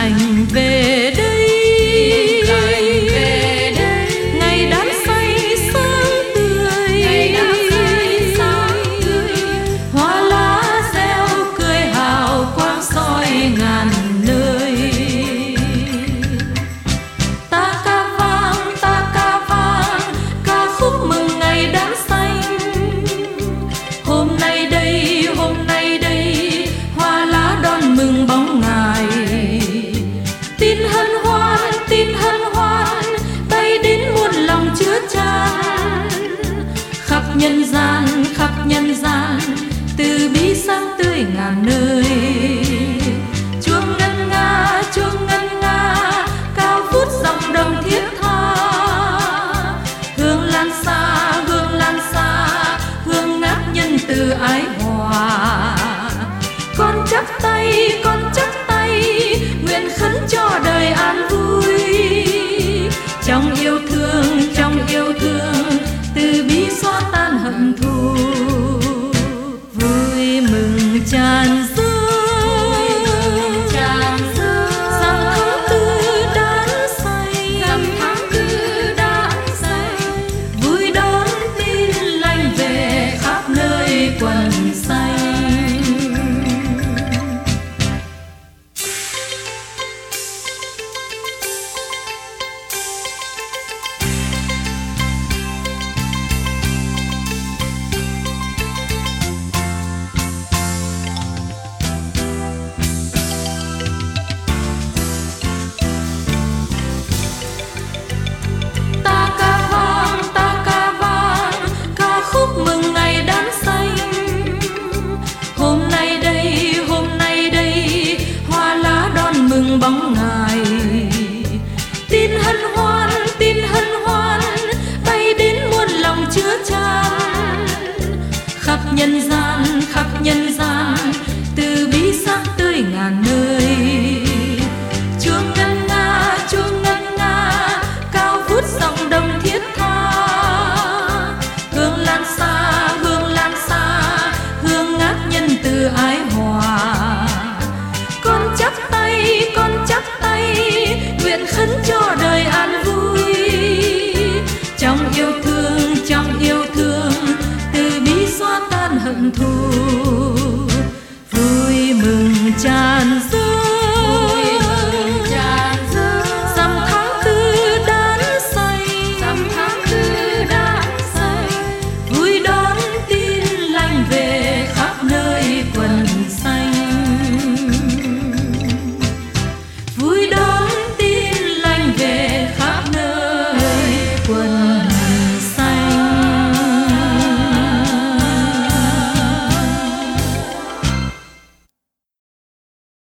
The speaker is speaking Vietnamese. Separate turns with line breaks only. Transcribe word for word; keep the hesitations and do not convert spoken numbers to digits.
lành về đây,
tin lành về đây.
ngày đám say sáng tươi,
Ngày đám say sáng tươi.
hoa lá reo cười hào quang soi ngàn nơi. Ta ca vang, ta ca vang, ca khúc mừng ngày đám xanh. Hôm nay đây, hôm nay đây, hoa lá đón mừng bóng ngài. Tin hân hoan, tin hân hoan, bay đến muôn lòng chứa chan. Khắp nhân gian, khắp nhân gian, từ bi sáng tươi ngàn nơi.